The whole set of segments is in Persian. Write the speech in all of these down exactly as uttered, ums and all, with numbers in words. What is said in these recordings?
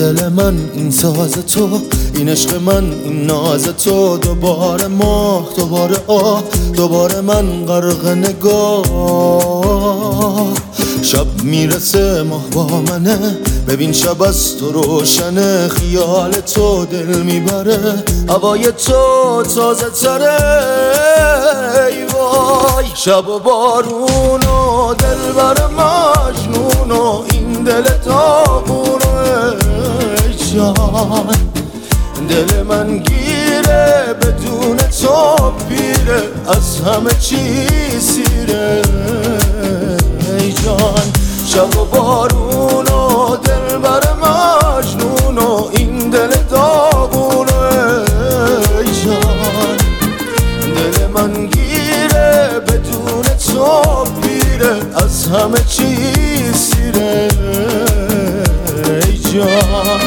دل من این ساز تو، این عشق من این ناز تو. دوباره ماه دوباره آه، دوباره من غرق نگاه. شب میرسه ماه با منه، ببین شب از تو روشنه. خیال تو دل میبره، هوای تو تازه تره. ای وای شب و بارون و دل بر مجنون و این دل داغون. ای جان دل من گیره، بدون تو پیره، از همه چی سیره. ای جان شب و بارون و دل بر مجنون و این دل داغون. ای جان دل من گیره، بدون تو پیره، از همه چی سیره. ای جان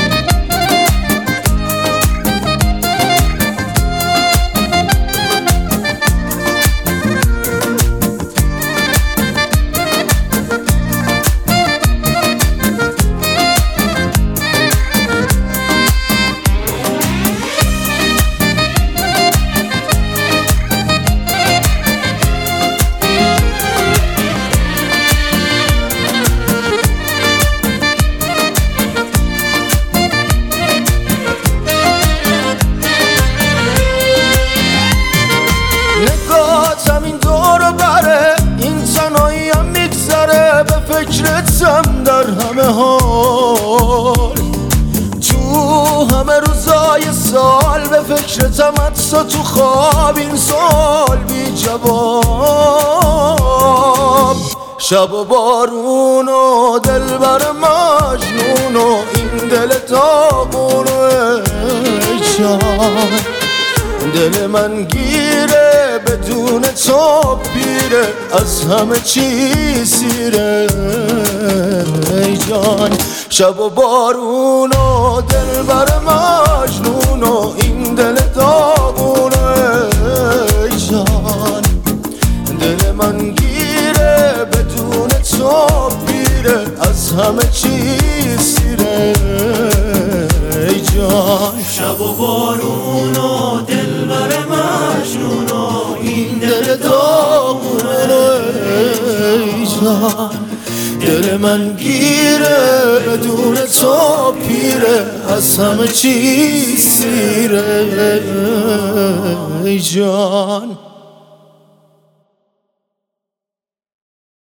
فکرتم در همه حال، تو همه روزای سال به فکرتم، حتی تو خواب این سال بی جواب. شب و بارون و دل بر مجنون و این دل داغون. ای جان دل من گیره، بدون تو پیره، از همه چی سیره. ای جان شب و بارون و دل بر مجنون و این دل داغون. ای جان دل من گیره، بدون تو پیره، از همه چی سیره. ای جان شب و بارون و دل بر مجنون و این دل داغون. ای جان دل من گیره، بدون تو پیره، از همه چی سیره. ای جان